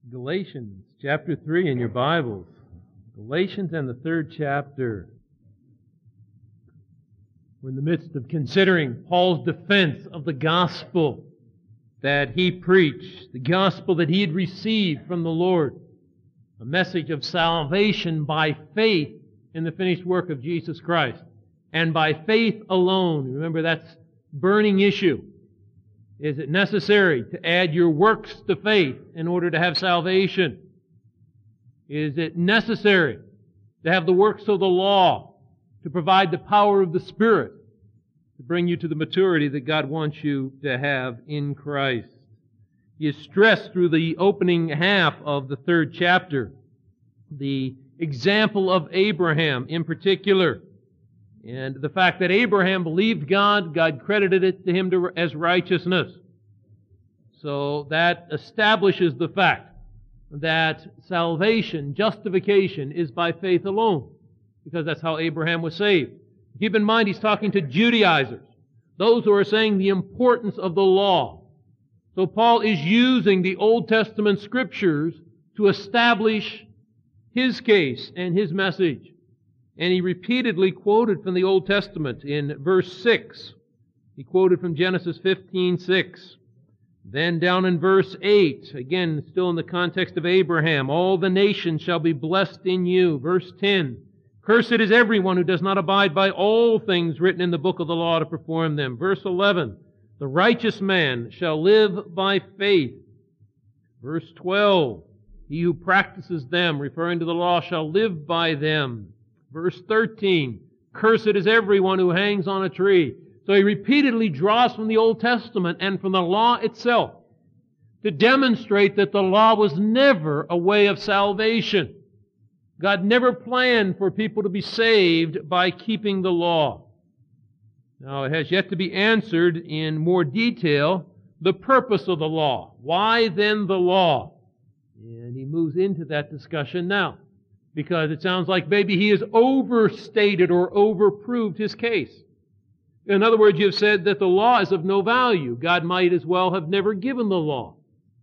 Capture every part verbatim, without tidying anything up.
Galatians chapter three in your Bibles. Galatians and the third chapter. We're in the midst of considering Paul's defense of the gospel that he preached, the gospel that he had received from the Lord, a message of salvation by faith in the finished work of Jesus Christ, and by faith alone. Remember, that's burning issue. Is it necessary to add your works to faith in order to have salvation? Is it necessary to have the works of the law to provide the power of the Spirit to bring you to the maturity that God wants you to have in Christ? He is stressed through the opening half of the third chapter, the example of Abraham in particular, and the fact that Abraham believed God, God credited it to him to, as righteousness. So that establishes the fact that salvation, justification, is by faith alone, because that's how Abraham was saved. Keep in mind, he's talking to Judaizers, those who are saying the importance of the law. So Paul is using the Old Testament scriptures to establish his case and his message. And he repeatedly quoted from the Old Testament in verse six. He quoted from Genesis fifteen six. Then down in verse eight, again still in the context of Abraham, all the nations shall be blessed in you. Verse ten, cursed is everyone who does not abide by all things written in the book of the law to perform them. Verse eleven, the righteous man shall live by faith. Verse twelve, he who practices them, referring to the law, shall live by them. Verse thirteen, cursed is everyone who hangs on a tree. So he repeatedly draws from the Old Testament and from the law itself to demonstrate that the law was never a way of salvation. God never planned for people to be saved by keeping the law. Now, it has yet to be answered in more detail the purpose of the law. Why then the law? And he moves into that discussion now, because it sounds like maybe he has overstated or overproved his case. In other words, you have said that the law is of no value. God might as well have never given the law,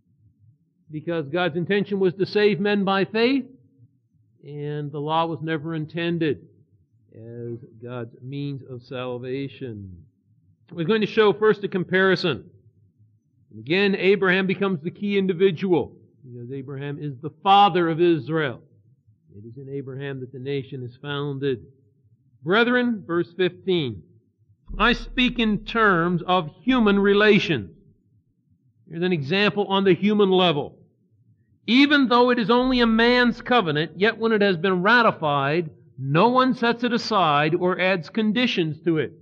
because God's intention was to save men by faith, and the law was never intended as God's means of salvation. We're going to show first a comparison. And again, Abraham becomes the key individual, because Abraham is the father of Israel. It is in Abraham that the nation is founded. Brethren, verse fifteen, I speak in terms of human relations. Here's an example on the human level. Even though it is only a man's covenant, yet when it has been ratified, no one sets it aside or adds conditions to it.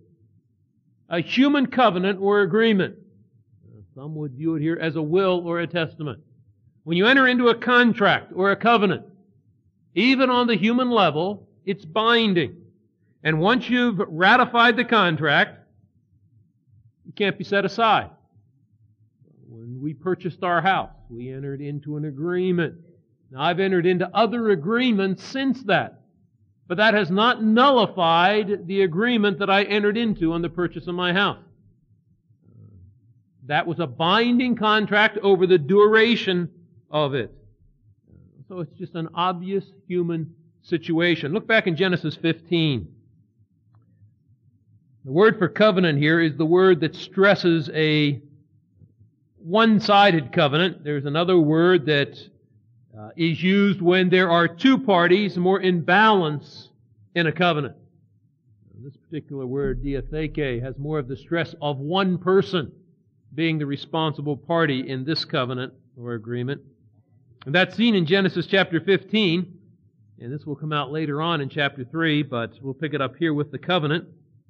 A human covenant or agreement. Some would view it here as a will or a testament. When you enter into a contract or a covenant, even on the human level, it's binding. And once you've ratified the contract, it can't be set aside. When we purchased our house, we entered into an agreement. Now, I've entered into other agreements since that, but that has not nullified the agreement that I entered into on the purchase of my house. That was a binding contract over the duration of it. So it's just an obvious human situation. Look back in Genesis fifteen. The word for covenant here is the word that stresses a one-sided covenant. There's another word that uh, is used when there are two parties more in balance in a covenant. This particular word, diatheke, has more of the stress of one person being the responsible party in this covenant or agreement. And that's seen in Genesis chapter fifteen, and this will come out later on in chapter three, but we'll pick it up here with the covenant.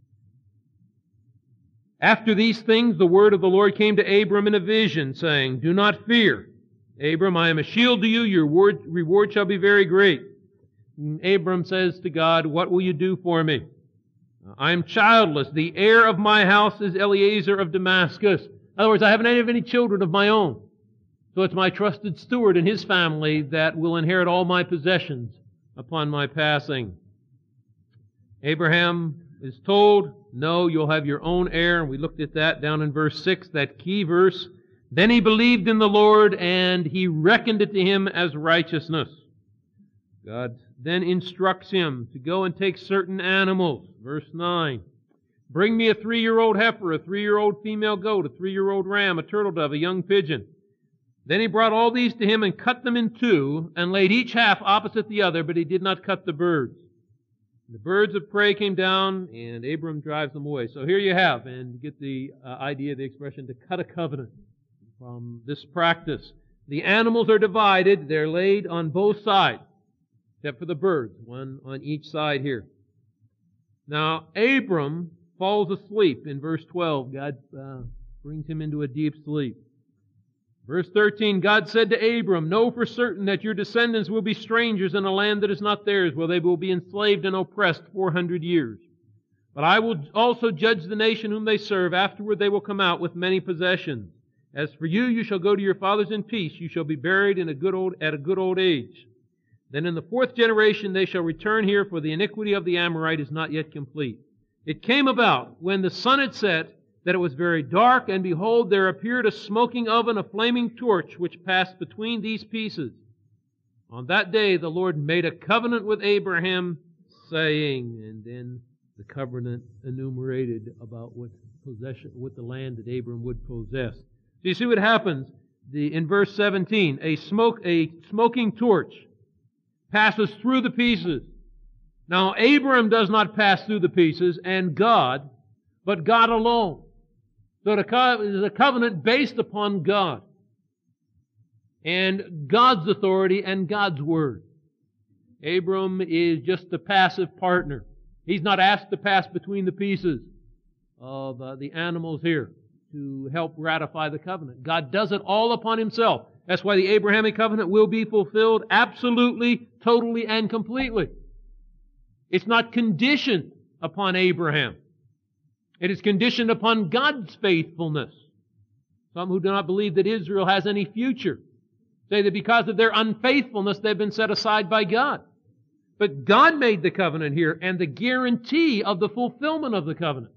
After these things, the word of the Lord came to Abram in a vision, saying, do not fear. Abram, I am a shield to you. Your reward shall be very great. And Abram says to God, what will you do for me? I am childless. The heir of my house is Eliezer of Damascus. In other words, I haven't had any children of my own. So it's my trusted steward and his family that will inherit all my possessions upon my passing. Abraham is told, no, you'll have your own heir. And we looked at that down in verse six, that key verse. Then he believed in the Lord, and he reckoned it to him as righteousness. God then instructs him to go and take certain animals. Verse nine. Bring me a three-year-old heifer, a three-year-old female goat, a three-year-old ram, a turtle dove, a young pigeon. Then he brought all these to him and cut them in two, and laid each half opposite the other, but he did not cut the birds. The birds of prey came down, and Abram drives them away. So here you have, and you get the uh, idea, the expression, to cut a covenant from this practice. The animals are divided. They're laid on both sides, except for the birds, one on each side here. Now, Abram falls asleep in verse twelve. God uh, brings him into a deep sleep. Verse thirteen, God said to Abram, know for certain that your descendants will be strangers in a land that is not theirs, where they will be enslaved and oppressed four hundred years. But I will also judge the nation whom they serve. Afterward they will come out with many possessions. As for you, you shall go to your fathers in peace. You shall be buried in a good old, at a good old age. Then in the fourth generation they shall return here, for the iniquity of the Amorite is not yet complete. It came about, when the sun had set, that it was very dark, and behold, there appeared a smoking oven, a flaming torch, which passed between these pieces. On that day the Lord made a covenant with Abraham, saying, and then the covenant enumerated about what possession, what the land that Abram would possess. So you see what happens the, in verse seventeen. A smoke, a smoking torch passes through the pieces. Now, Abram does not pass through the pieces, and God, but God alone. So it is a covenant based upon God, and God's authority and God's word. Abram is just a passive partner. He's not asked to pass between the pieces of uh, the animals here to help ratify the covenant. God does it all upon Himself. That's why the Abrahamic covenant will be fulfilled absolutely, totally, and completely. It's not conditioned upon Abraham. It is conditioned upon God's faithfulness. Some who do not believe that Israel has any future say that because of their unfaithfulness they've been set aside by God. But God made the covenant here and the guarantee of the fulfillment of the covenant.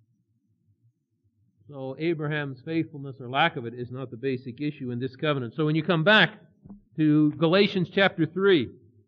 So Abraham's faithfulness or lack of it is not the basic issue in this covenant. So when you come back to Galatians chapter three,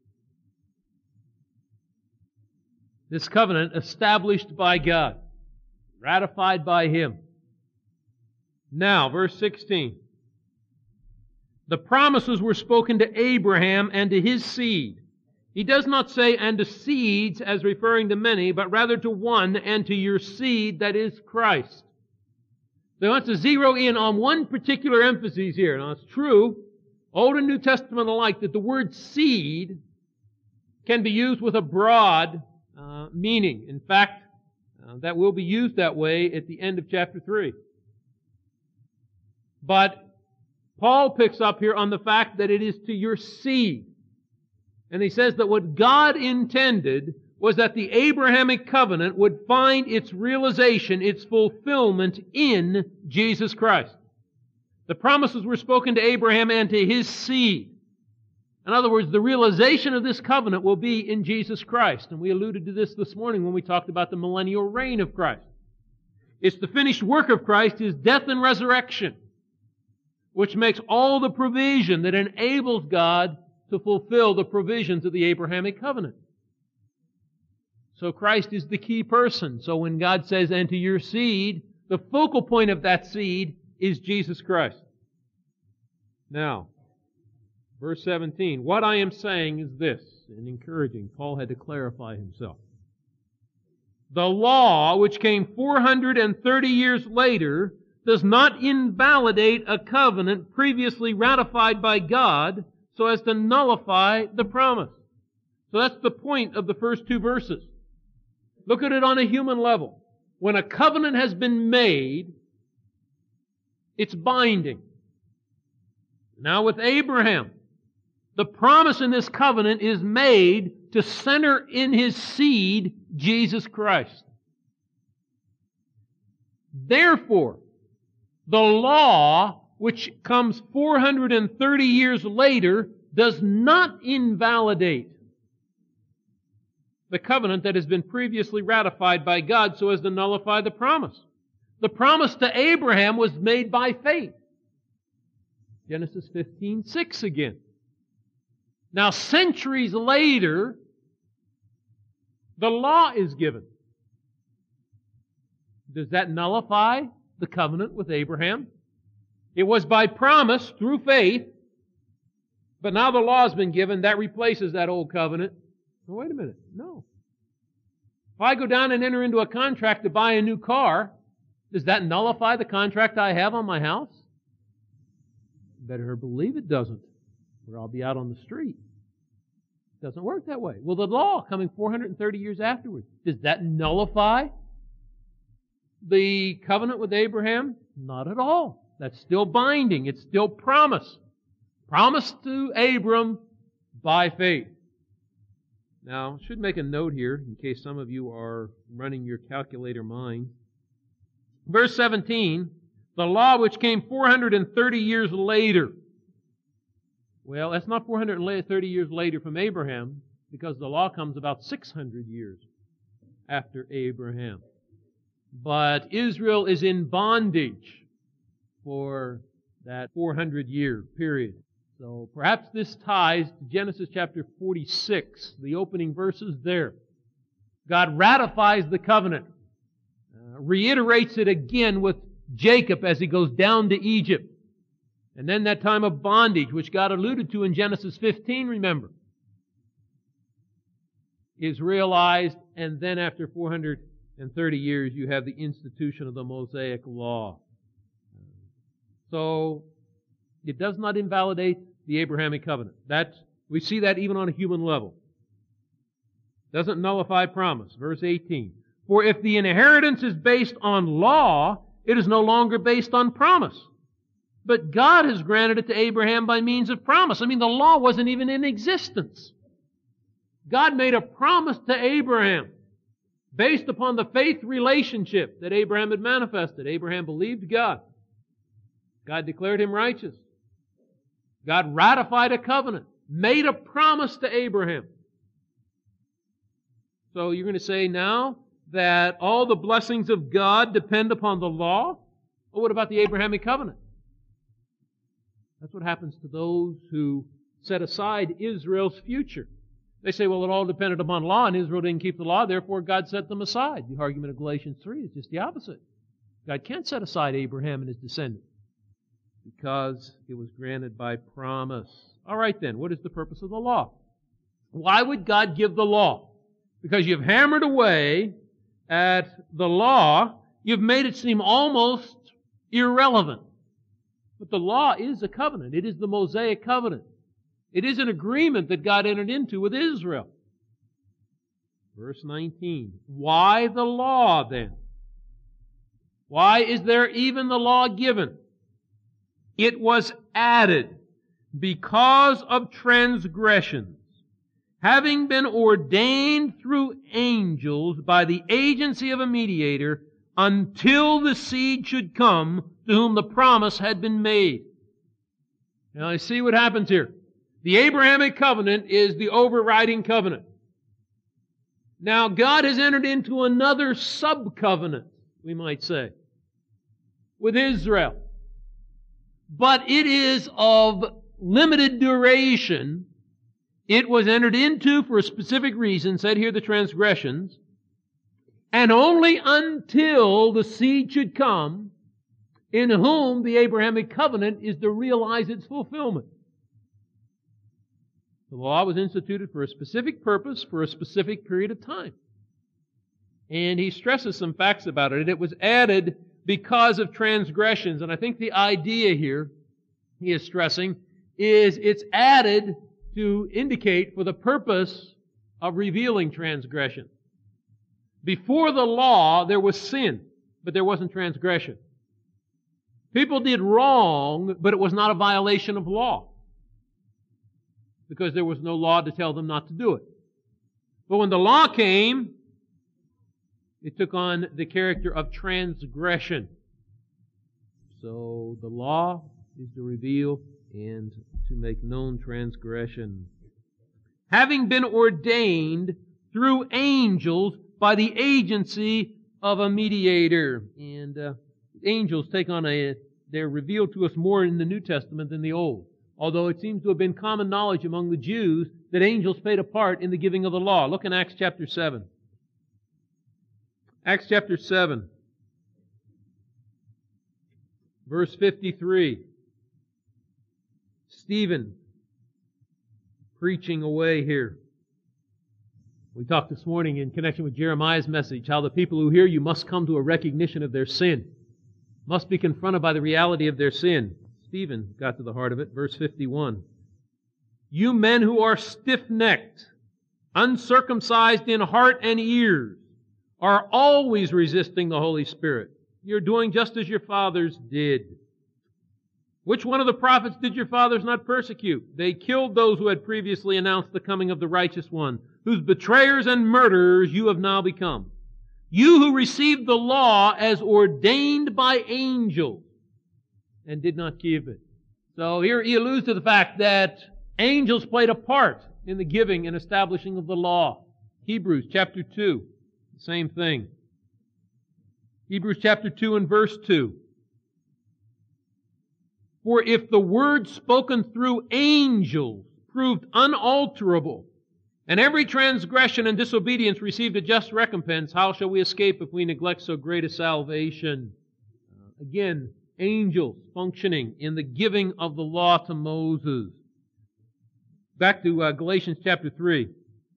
this covenant established by God, ratified by Him. Now, verse sixteen. The promises were spoken to Abraham and to his seed. He does not say, and to seeds, as referring to many, but rather to one, and to your seed, that is Christ. So he wants to zero in on one particular emphasis here. Now, it's true, Old and New Testament alike, that the word seed can be used with a broad uh, meaning. In fact, uh, that will be used that way at the end of chapter three. But Paul picks up here on the fact that it is to your seed. And he says that what God intended was that the Abrahamic covenant would find its realization, its fulfillment in Jesus Christ. The promises were spoken to Abraham and to his seed. In other words, the realization of this covenant will be in Jesus Christ. And we alluded to this this morning when we talked about the millennial reign of Christ. It's the finished work of Christ, His death and resurrection, which makes all the provision that enables God to fulfill the provisions of the Abrahamic covenant. So Christ is the key person. So when God says, and to your seed, the focal point of that seed is Jesus Christ. Now, verse seventeen, what I am saying is this, and encouraging, Paul had to clarify himself. The law, which came four hundred thirty years later, does not invalidate a covenant previously ratified by God so as to nullify the promise. So that's the point of the first two verses. Look at it on a human level. When a covenant has been made, it's binding. Now with Abraham, the promise in this covenant is made to center in his seed, Jesus Christ. Therefore, the law, which comes four hundred thirty years later, does not invalidate the covenant that has been previously ratified by God so as to nullify the promise. The promise to Abraham was made by faith. Genesis fifteen six again. Now, centuries later, the law is given. Does that nullify the covenant with Abraham? It was by promise through faith, but now the law has been given. That replaces that old covenant. Well, wait a minute. No. If I go down and enter into a contract to buy a new car, does that nullify the contract I have on my house? Better believe it doesn't, or I'll be out on the street. It doesn't work that way. Well, the law coming four hundred thirty years afterwards, does that nullify the covenant with Abraham? Not at all. That's still binding. It's still promise. Promised to Abram by faith. Now, I should make a note here in case some of you are running your calculator mind. Verse seventeen, the law which came four hundred thirty years later. Well, that's not four hundred thirty years later from Abraham, because the law comes about six hundred years after Abraham. But Israel is in bondage for that four hundred year period. So perhaps this ties to Genesis chapter forty-six, the opening verses there. God ratifies the covenant, uh, reiterates it again with Jacob as he goes down to Egypt. And then that time of bondage, which God alluded to in Genesis fifteen, remember, is realized, and then after four hundred thirty years, you have the institution of the Mosaic Law. So, it does not invalidate the Abrahamic covenant. That's, we see that even on a human level. Doesn't nullify promise. Verse eighteen. For if the inheritance is based on law, it is no longer based on promise. But God has granted it to Abraham by means of promise. I mean, the law wasn't even in existence. God made a promise to Abraham based upon the faith relationship that Abraham had manifested. Abraham believed God. God declared him righteous. God ratified a covenant, made a promise to Abraham. So you're going to say now that all the blessings of God depend upon the law? Well, what about the Abrahamic covenant? That's what happens to those who set aside Israel's future. They say, well, it all depended upon law, and Israel didn't keep the law, therefore God set them aside. The argument of Galatians three is just the opposite. God can't set aside Abraham and his descendants because it was granted by promise. All right then, what is the purpose of the law? Why would God give the law? Because you've hammered away at the law, you've made it seem almost irrelevant. But the law is a covenant. It is the Mosaic covenant. It is an agreement that God entered into with Israel. Verse nineteen. Why the law then? Why is there even the law given? It was added because of transgressions, having been ordained through angels by the agency of a mediator, until the seed should come to whom the promise had been made. Now I see what happens here. The Abrahamic covenant is the overriding covenant. Now God has entered into another sub-covenant, we might say, with Israel. But it is of limited duration. It was entered into for a specific reason, said here the transgressions, and only until the seed should come, in whom the Abrahamic covenant is to realize its fulfillment. The law was instituted for a specific purpose, for a specific period of time. And he stresses some facts about it. It was added because of transgressions. And I think the idea here, he is stressing, is it's added to indicate for the purpose of revealing transgression. Before the law, there was sin, but there wasn't transgression. People did wrong, but it was not a violation of law, because there was no law to tell them not to do it. But when the law came, it took on the character of transgression. So the law is to reveal and to make known transgression. Having been ordained through angels by the agency of a mediator. And uh, angels take on a they're revealed to us more in the New Testament than the Old. Although it seems to have been common knowledge among the Jews that angels played a part in the giving of the law. Look in Acts chapter seven. Acts chapter seven, verse fifty-three. Stephen preaching away here. We talked this morning in connection with Jeremiah's message how the people who hear you must come to a recognition of their sin, must be confronted by the reality of their sin. Stephen got to the heart of it. Verse fifty-one. You men who are stiff-necked, uncircumcised in heart and ears, are always resisting the Holy Spirit. You're doing just as your fathers did. Which one of the prophets did your fathers not persecute? They killed those who had previously announced the coming of the righteous one, whose betrayers and murderers you have now become. You who received the law as ordained by angels and did not keep it. So here he alludes to the fact that angels played a part in the giving and establishing of the law. Hebrews chapter two, same thing. Hebrews chapter two and verse two. For if the word spoken through angels proved unalterable, and every transgression and disobedience received a just recompense, how shall we escape if we neglect so great a salvation? Uh, again, angels functioning in the giving of the law to Moses. Back to uh, Galatians chapter three.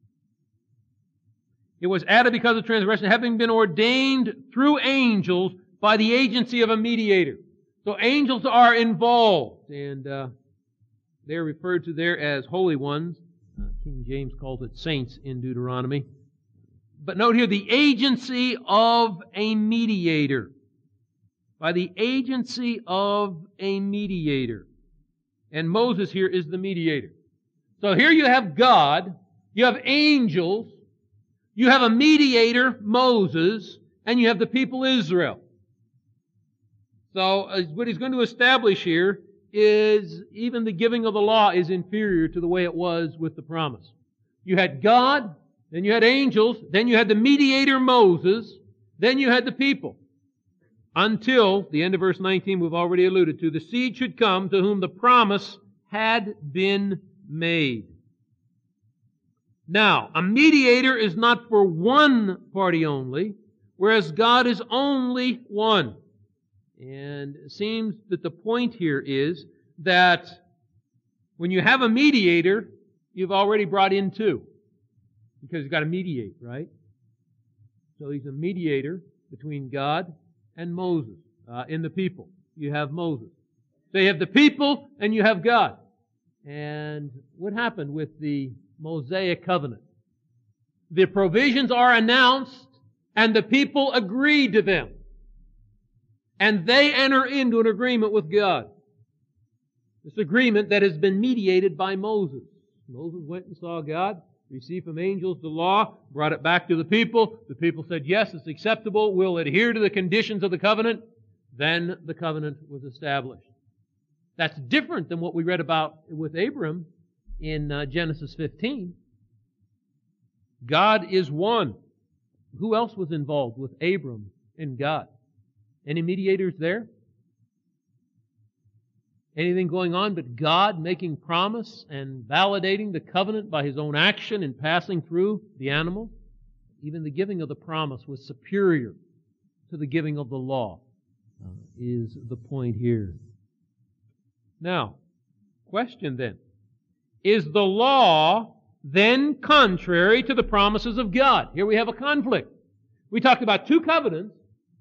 It was added because of transgression, having been ordained through angels by the agency of a mediator. So angels are involved, and uh, they're referred to there as holy ones. Uh, King James calls it saints in Deuteronomy. But note here, the agency of a mediator. By the agency of a mediator. And Moses here is the mediator. So here you have God, you have angels, you have a mediator, Moses, and you have the people Israel. So uh, what he's going to establish here is even the giving of the law is inferior to the way it was with the promise. You had God, then you had angels, then you had the mediator Moses, then you had the people. Until, the end of verse nineteen we've already alluded to, the seed should come to whom the promise had been made. Now, a mediator is not for one party only, whereas God is only one. And it seems that the point here is that when you have a mediator, you've already brought in two. Because you've got to mediate, right? So he's a mediator between God and Moses uh, in the people. You have Moses. So you have the people and you have God. And what happened with the Mosaic covenant? The provisions are announced and the people agree to them. And they enter into an agreement with God. This agreement that has been mediated by Moses. Moses went and saw God, received from angels the law, brought it back to the people. The people said, yes, it's acceptable. We'll adhere to the conditions of the covenant. Then the covenant was established. That's different than what we read about with Abram in uh, Genesis fifteen. God is one. Who else was involved with Abram and God? Any mediators there? Anything going on but God making promise and validating the covenant by His own action in passing through the animal? Even the giving of the promise was superior to the giving of the law, uh, is the point here. Now, question then. Is the law then contrary to the promises of God? Here we have a conflict. We talked about two covenants.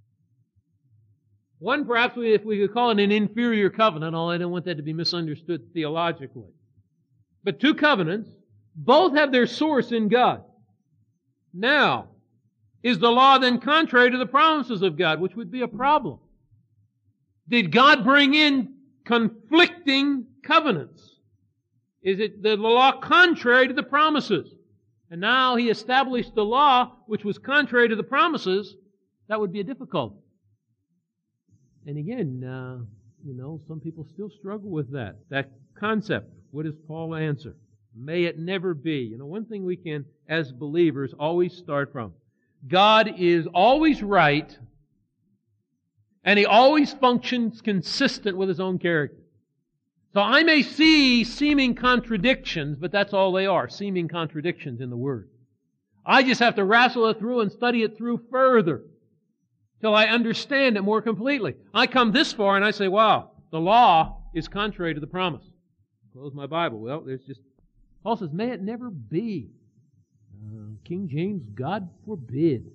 One, perhaps, we, if we could call it an inferior covenant, although I don't want that to be misunderstood theologically. But two covenants, both have their source in God. Now, is the law then contrary to the promises of God, which would be a problem? Did God bring in conflicting covenants? Is it the law contrary to the promises? And now He established the law which was contrary to the promises. That would be a difficulty. And again, uh, you know, some people still struggle with that. That concept. What does Paul answer? May it never be. You know, one thing we can, as believers, always start from. God is always right, And He always functions consistent with His own character. So I may see seeming contradictions, but that's all they are, seeming contradictions in the Word. I just have to wrestle it through and study it through further till I understand it more completely. I come this far and I say, wow, the law is contrary to the promise. Close my Bible. Well, there's just, Paul says, may it never be. Uh, King James, God forbid.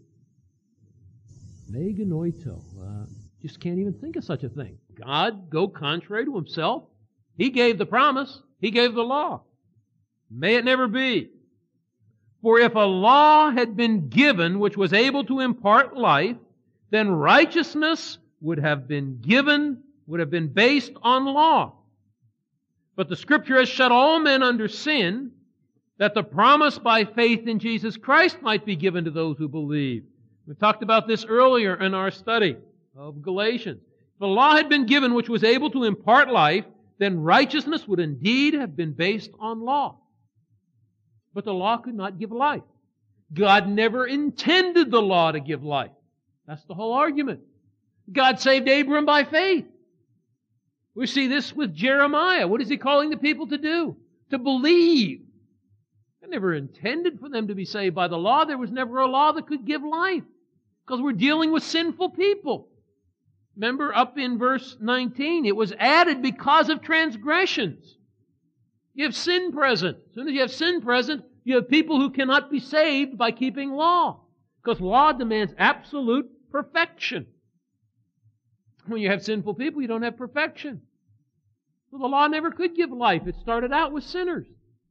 Me genoito. Uh, just can't even think of such a thing. God go contrary to Himself? He gave the promise. He gave the law. May it never be. For if a law had been given which was able to impart life, then righteousness would have been given, would have been based on law. But the Scripture has shut all men under sin, that the promise by faith in Jesus Christ might be given to those who believe. We talked about this earlier in our study of Galatians. If a law had been given which was able to impart life, then righteousness would indeed have been based on law. But the law could not give life. God never intended the law to give life. That's the whole argument. God saved Abram by faith. We see this with Jeremiah. What is He calling the people to do? To believe. God never intended for them to be saved by the law. There was never a law that could give life, because we're dealing with sinful people. Remember up in verse nineteen, it was added because of transgressions. You have sin present. As soon as you have sin present, you have people who cannot be saved by keeping law, because law demands absolute perfection. When you have sinful people, you don't have perfection. So the law never could give life. It started out with sinners.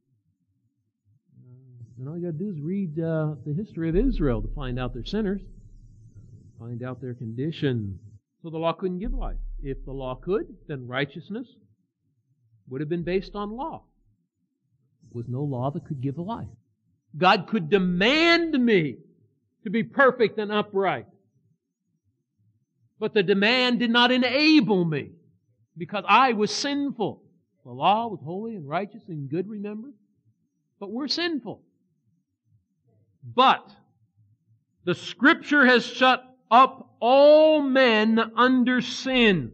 And all you got to do is read uh, the history of Israel to find out they're sinners, find out their condition. So the law couldn't give life. If the law could, then righteousness would have been based on law. There was no law that could give life. God could demand me to be perfect and upright. But the demand did not enable me, because I was sinful. The law was holy and righteous and good, remember? But we're sinful. But the Scripture has shut up all men under sin.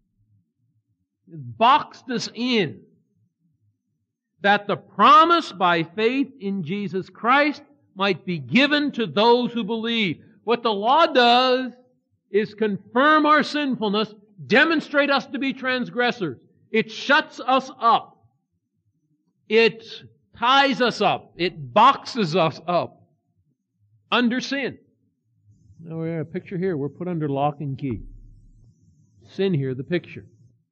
It boxed us in. That the promise by faith in Jesus Christ might be given to those who believe. What the law does is confirm our sinfulness, demonstrate us to be transgressors. It shuts us up. It ties us up. It boxes us up under sin. Now we have a picture here. We're put under lock and key. Sin here, the picture.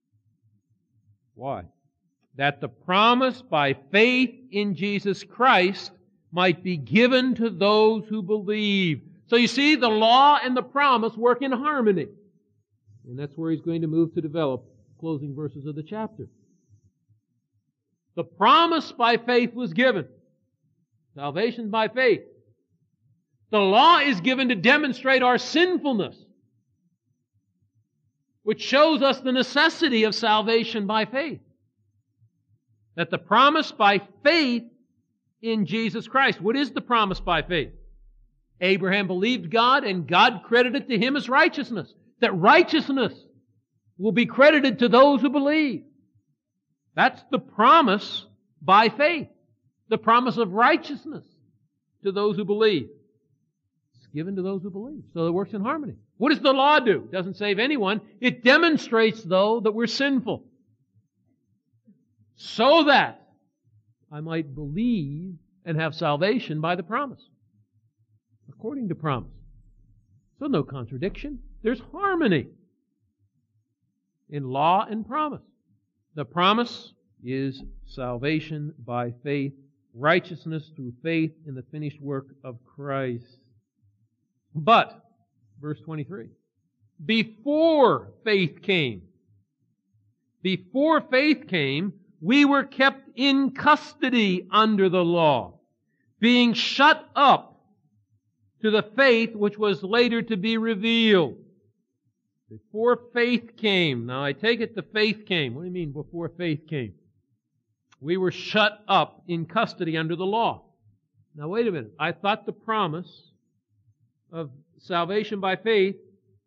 Why? That the promise by faith in Jesus Christ might be given to those who believe. So you see, the law and the promise work in harmony. And that's where he's going to move to develop closing verses of the chapter. The promise by faith was given. Salvation by faith. The law is given to demonstrate our sinfulness, which shows us the necessity of salvation by faith. That the promise by faith in Jesus Christ. What is the promise by faith? Abraham believed God, and God credited to him as righteousness. That righteousness will be credited to those who believe. That's the promise by faith. The promise of righteousness to those who believe. It's given to those who believe. So it works in harmony. What does the law do? It doesn't save anyone. It demonstrates, though, that we're sinful. So that I might believe and have salvation by the promise. According to promise. So no contradiction. There's harmony in law and promise. The promise is salvation by faith, righteousness through faith in the finished work of Christ. But, verse twenty-three, before faith came, before faith came, we were kept in custody under the law, being shut up to the faith which was later to be revealed. Before faith came. Now I take it the faith came. What do you mean before faith came? We were shut up in custody under the law. Now wait a minute. I thought the promise of salvation by faith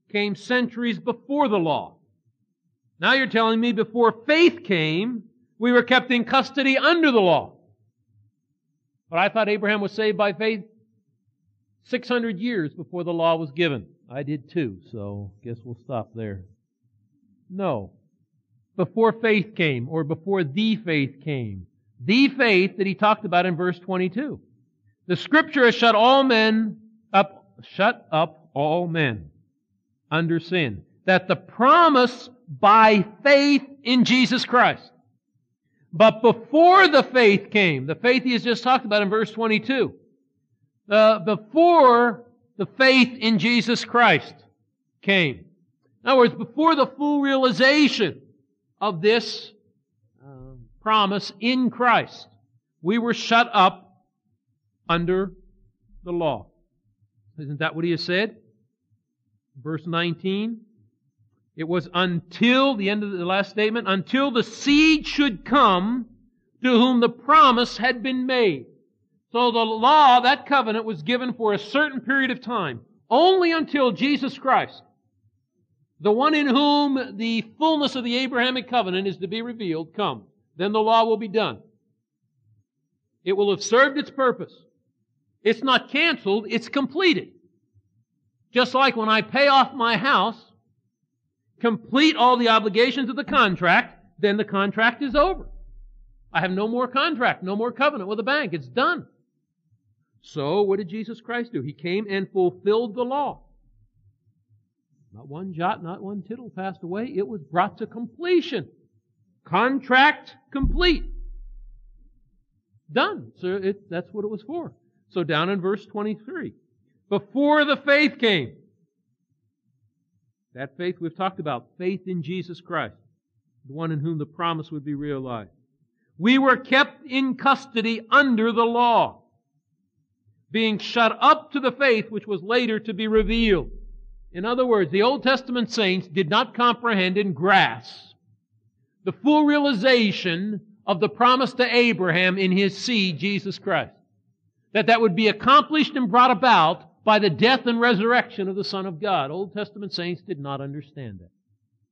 came centuries before the law. Now you're telling me before faith came, we were kept in custody under the law. But I thought Abraham was saved by faith six hundred years before the law was given. I did too, so guess we'll stop there. No. Before faith came, or before the faith came. The faith that he talked about in verse twenty-two. The Scripture has shut all men up, shut up all men under sin, that the promise by faith in Jesus Christ. But before the faith came, the faith he has just talked about in verse twenty-two, uh, before the faith in Jesus Christ came. In other words, before the full realization of this uh, promise in Christ, we were shut up under the law. Isn't that what he has said? Verse nineteen. It was until, the end of the last statement, until the seed should come to whom the promise had been made. So the law, that covenant, was given for a certain period of time, only until Jesus Christ, the one in whom the fullness of the Abrahamic covenant is to be revealed, comes. Then the law will be done. It will have served its purpose. It's not canceled, it's completed. Just like when I pay off my house, complete all the obligations of the contract, then the contract is over. I have no more contract, no more covenant with the bank. It's done. So, what did Jesus Christ do? He came and fulfilled the law. Not one jot, not one tittle passed away. It was brought to completion. Contract complete. Done. So it, that's what it was for. So down in verse twenty-three. Before the faith came. That faith we've talked about. Faith in Jesus Christ. The one in whom the promise would be realized. We were kept in custody under the law. Being shut up to the faith which was later to be revealed. In other words, the Old Testament saints did not comprehend and grasp the full realization of the promise to Abraham in his seed, Jesus Christ. That that would be accomplished and brought about by the death and resurrection of the Son of God. Old Testament saints did not understand that.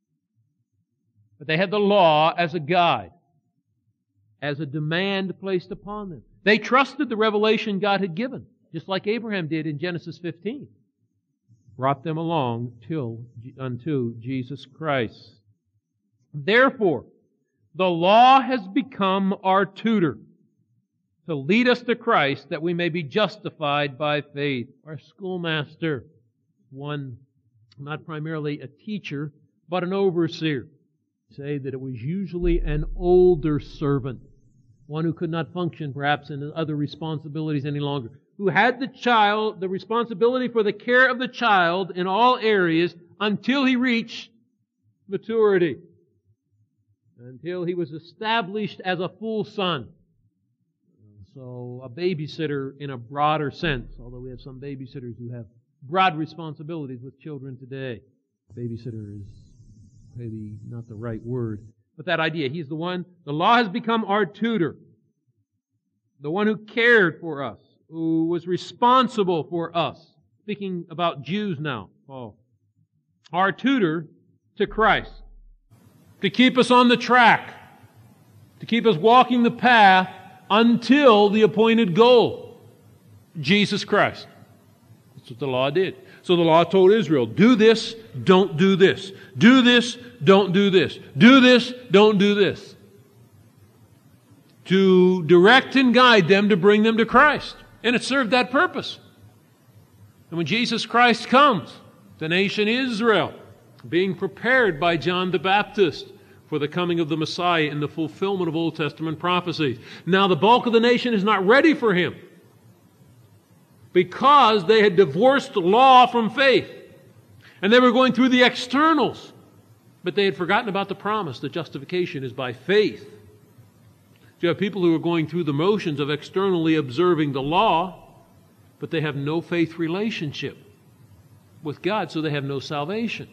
But they had the law as a guide, as a demand placed upon them. They trusted the revelation God had given, just like Abraham did in Genesis fifteen. Brought them along till unto Jesus Christ. Therefore, the law has become our tutor to lead us to Christ that we may be justified by faith. Our schoolmaster, one not primarily a teacher, but an overseer, say that it was usually an older servant, one who could not function perhaps in other responsibilities any longer, who had the child, the responsibility for the care of the child in all areas until he reached maturity, until he was established as a full son. So a babysitter in a broader sense, although we have some babysitters who have broad responsibilities with children today. Babysitter is maybe not the right word. But that idea, he's the one, the law has become our tutor. The one who cared for us, who was responsible for us. Speaking about Jews now, Paul. Our tutor to Christ. To keep us on the track. To keep us walking the path until the appointed goal, Jesus Christ. That's what the law did. So the law told Israel, do this, don't do this. Do this, don't do this. Do this, don't do this. To direct and guide them to bring them to Christ. And it served that purpose. And when Jesus Christ comes, the nation Israel, being prepared by John the Baptist for the coming of the Messiah in the fulfillment of Old Testament prophecies. Now the bulk of the nation is not ready for Him because they had divorced law from faith. And they were going through the externals. But they had forgotten about the promise that justification is by faith. You have people who are going through the motions of externally observing the law, but they have no faith relationship with God, so they have no salvation.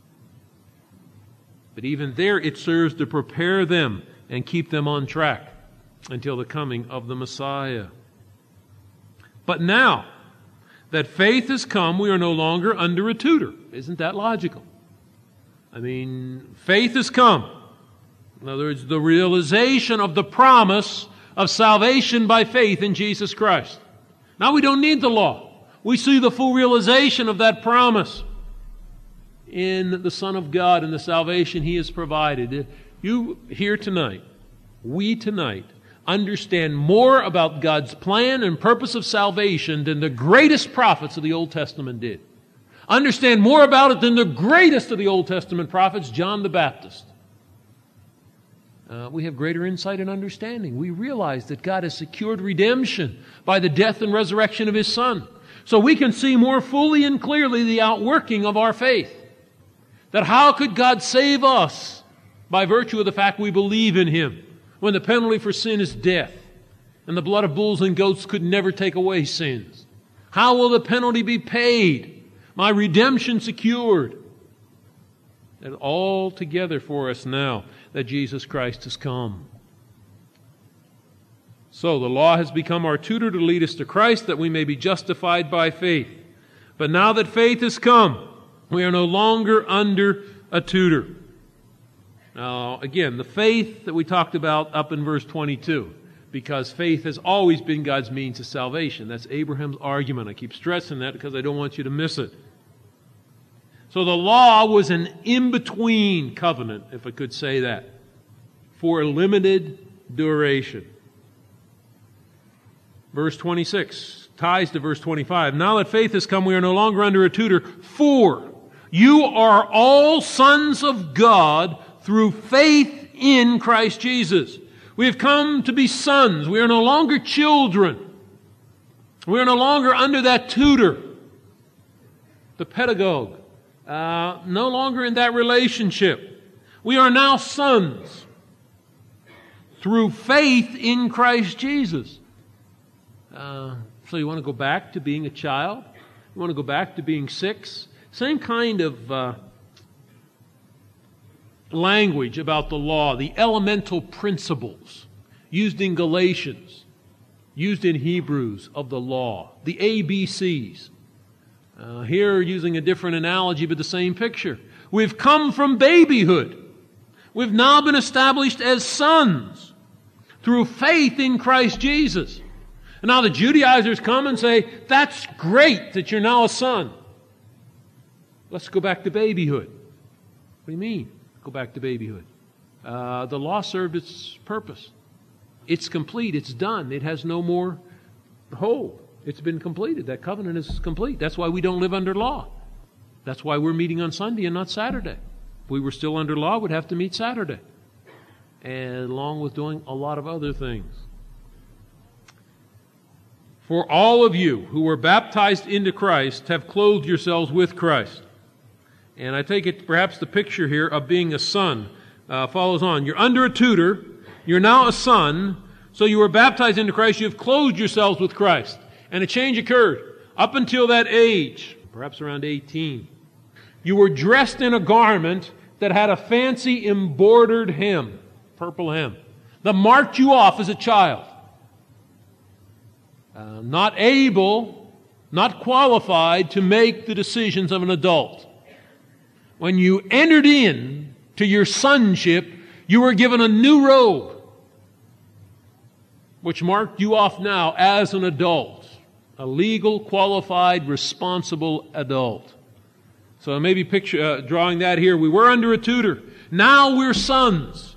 But even there, it serves to prepare them and keep them on track until the coming of the Messiah. But now, that faith has come, we are no longer under a tutor. Isn't that logical? I mean, faith has come. In other words, the realization of the promise of salvation by faith in Jesus Christ. Now we don't need the law. We see the full realization of that promise in the Son of God and the salvation He has provided. You here tonight, we tonight, understand more about God's plan and purpose of salvation than the greatest prophets of the Old Testament did. Understand more about it than the greatest of the Old Testament prophets, John the Baptist. Uh, we have greater insight and understanding. We realize that God has secured redemption by the death and resurrection of His Son. So we can see more fully and clearly the outworking of our faith. That how could God save us by virtue of the fact we believe in Him, when the penalty for sin is death, and the blood of bulls and goats could never take away sins? How will the penalty be paid? My redemption secured. And all together for us now that Jesus Christ has come. So the law has become our tutor to lead us to Christ, that we may be justified by faith. But now that faith has come, we are no longer under a tutor. Now, again, the faith that we talked about up in verse twenty-two, because faith has always been God's means of salvation. That's Abraham's argument. I keep stressing that because I don't want you to miss it. So the law was an in-between covenant, if I could say that, for a limited duration. Verse twenty-six ties to verse twenty-five. Now that faith has come, we are no longer under a tutor, for you are all sons of God through faith in Christ Jesus. We have come to be sons. We are no longer children. We are no longer under that tutor, the pedagogue. Uh, no longer in that relationship. We are now sons through faith in Christ Jesus. Uh, so you want to go back to being a child? You want to go back to being six? Same kind of uh, language about the law, the elemental principles used in Galatians, used in Hebrews of the law, the A B Cs. Uh, here, using a different analogy, but the same picture. We've come from babyhood. We've now been established as sons through faith in Christ Jesus. And now the Judaizers come and say, that's great that you're now a son. Let's go back to babyhood. What do you mean, go back to babyhood? Uh, the law served its purpose. It's complete. It's done. It has no more hold. It's been completed. That covenant is complete. That's why we don't live under law. That's why we're meeting on Sunday and not Saturday. If we were still under law, we'd have to meet Saturday, and along with doing a lot of other things. For all of you who were baptized into Christ have clothed yourselves with Christ. And I take it perhaps the picture here of being a son uh, follows on. You're under a tutor. You're now a son. So you were baptized into Christ. You have clothed yourselves with Christ. And a change occurred. Up until that age, perhaps around eighteen, you were dressed in a garment that had a fancy embroidered hem, purple hem, that marked you off as a child. Uh, not able, not qualified to make the decisions of an adult. When you entered in to your sonship, you were given a new robe, which marked you off now as an adult. A legal, qualified, responsible adult. So maybe picture uh, drawing that here. We were under a tutor. Now we're sons.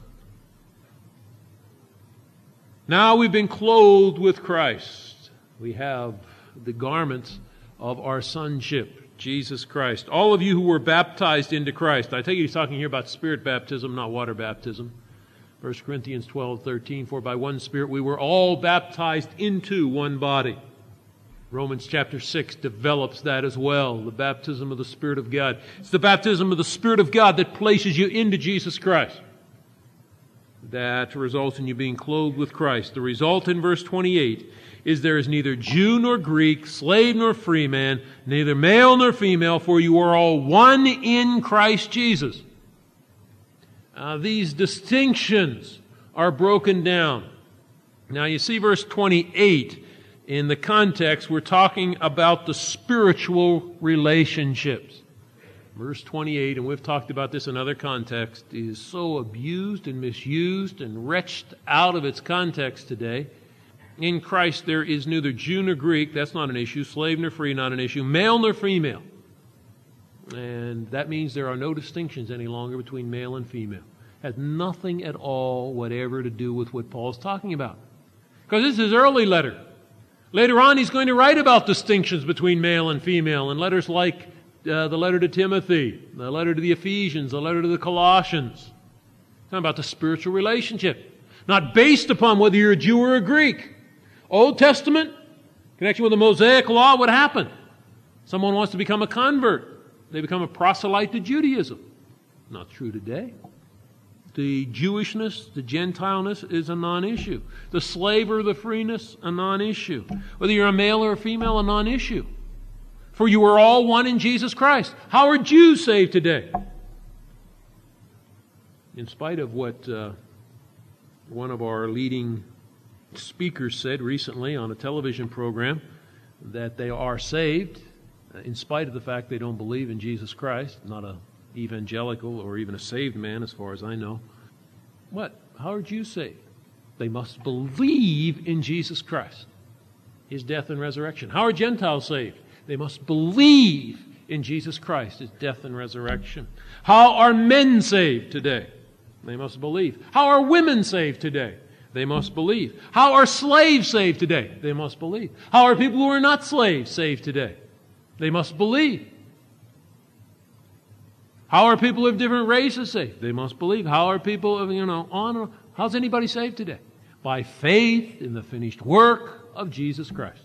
Now we've been clothed with Christ. We have the garments of our sonship, Jesus Christ. All of you who were baptized into Christ. I take it he's talking here about spirit baptism, not water baptism. First Corinthians twelve thirteen, for by one Spirit we were all baptized into one body. Romans chapter six develops that as well, the baptism of the Spirit of God. It's the baptism of the Spirit of God that places you into Jesus Christ. That results in you being clothed with Christ. The result in verse twenty-eight is there is neither Jew nor Greek, slave nor free man, neither male nor female, for you are all one in Christ Jesus. Uh, these distinctions are broken down. Now you see verse twenty-eight In the context, we're talking about the spiritual relationships. Verse twenty-eight, and we've talked about this in other contexts, is so abused and misused and wrenched out of its context today. In Christ there is neither Jew nor Greek, that's not an issue, slave nor free, not an issue, male nor female. And that means there are no distinctions any longer between male and female. It has nothing at all whatever to do with what Paul's talking about. Because this is his early letter. Later on he's going to write about distinctions between male and female in letters like uh, the letter to Timothy, the letter to the Ephesians, the letter to the Colossians. It's talking about the spiritual relationship. Not based upon whether you're a Jew or a Greek. Old Testament, connection with the Mosaic Law, what happened? Someone wants to become a convert. They become a proselyte to Judaism. Not true today. The Jewishness, the Gentileness is a non-issue. The slave or the freeness, a non-issue. Whether you're a male or a female, a non-issue. For you are all one in Jesus Christ. How are Jews saved today? In spite of what uh, one of our leading speakers said recently on a television program, that they are saved, in spite of the fact they don't believe in Jesus Christ, not a evangelical or even a saved man as far as I know. What? How are Jews saved? They must believe in Jesus Christ, His death and resurrection. How are Gentiles saved? They must believe in Jesus Christ, His death and resurrection. How are men saved today? They must believe. How are women saved today? They must believe. How are slaves saved today? They must believe. How are people who are not slaves saved today? They must believe. How are people of different races saved? They must believe. How are people of, you know, on, how's anybody saved today? By faith in the finished work of Jesus Christ.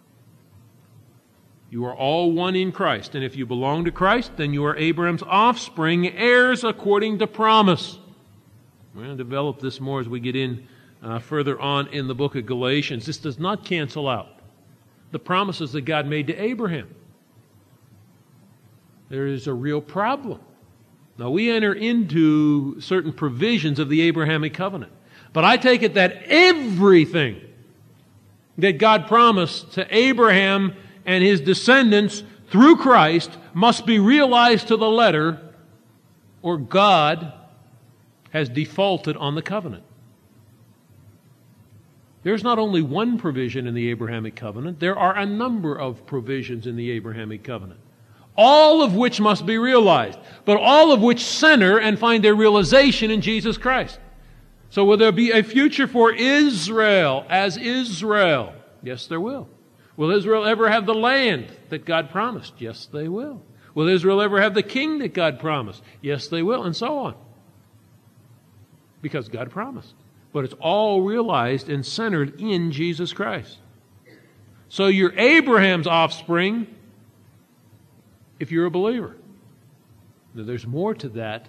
You are all one in Christ. And if you belong to Christ, then you are Abraham's offspring, heirs according to promise. We're going to develop this more as we get in uh, further on in the book of Galatians. This does not cancel out the promises that God made to Abraham. There is a real problem. Now, we enter into certain provisions of the Abrahamic covenant. But I take it that everything that God promised to Abraham and his descendants through Christ must be realized to the letter, or God has defaulted on the covenant. There's not only one provision in the Abrahamic covenant, there are a number of provisions in the Abrahamic covenant. All of which must be realized, but all of which center and find their realization in Jesus Christ. So will there be a future for Israel as Israel? Yes, there will. Will Israel ever have the land that God promised? Yes, they will. Will Israel ever have the king that God promised? Yes, they will, and so on. Because God promised. But it's all realized and centered in Jesus Christ. So you're Abraham's offspring if you're a believer. Now, there's more to that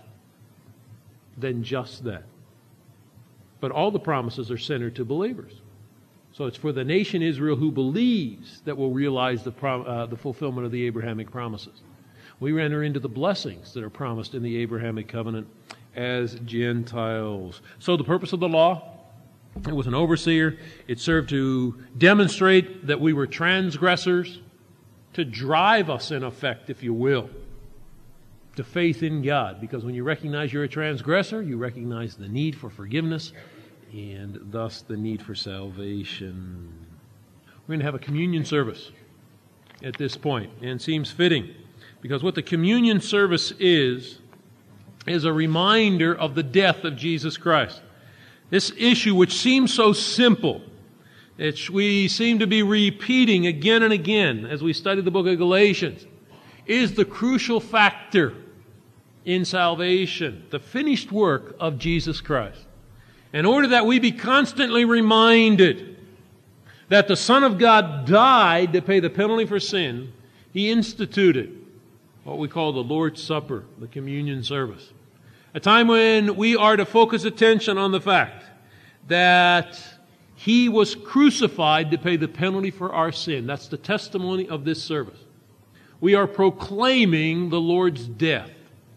than just that. But all the promises are centered to believers. So it's for the nation Israel who believes that will realize the, pro- uh, the fulfillment of the Abrahamic promises. We enter into the blessings that are promised in the Abrahamic covenant as Gentiles. So the purpose of the law, it was an overseer. It served to demonstrate that we were transgressors, to drive us, in effect, if you will, to faith in God. Because when you recognize you're a transgressor, you recognize the need for forgiveness and thus the need for salvation. We're going to have a communion service at this point, and it seems fitting, because what the communion service is, is a reminder of the death of Jesus Christ. This issue, which seems so simple, which we seem to be repeating again and again as we study the book of Galatians, is the crucial factor in salvation, the finished work of Jesus Christ. In order that we be constantly reminded that the Son of God died to pay the penalty for sin, He instituted what we call the Lord's Supper, the communion service. A time when we are to focus attention on the fact that He was crucified to pay the penalty for our sin. That's the testimony of this service. We are proclaiming the Lord's death.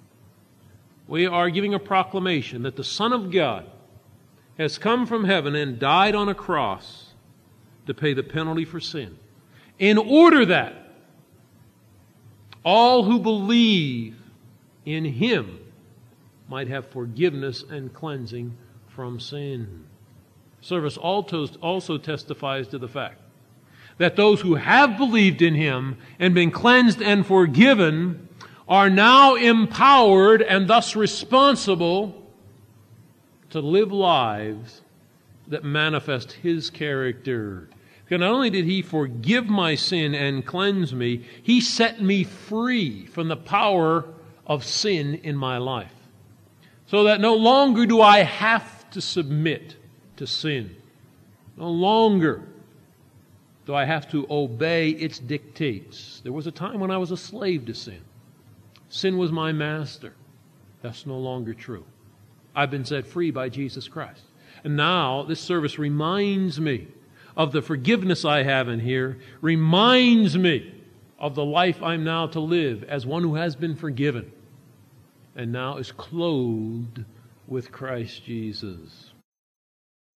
We are giving a proclamation that the Son of God has come from heaven and died on a cross to pay the penalty for sin, in order that all who believe in Him might have forgiveness and cleansing from sin. Service also testifies to the fact that those who have believed in Him and been cleansed and forgiven are now empowered and thus responsible to live lives that manifest His character. Because not only did He forgive my sin and cleanse me, He set me free from the power of sin in my life. So that no longer do I have to submit to sin. No longer do I have to obey its dictates. There was a time when I was a slave to sin. Sin was my master. That's no longer true. I've been set free by Jesus Christ. And now this service reminds me of the forgiveness I have in here, reminds me of the life I'm now to live as one who has been forgiven and now is clothed with Christ Jesus.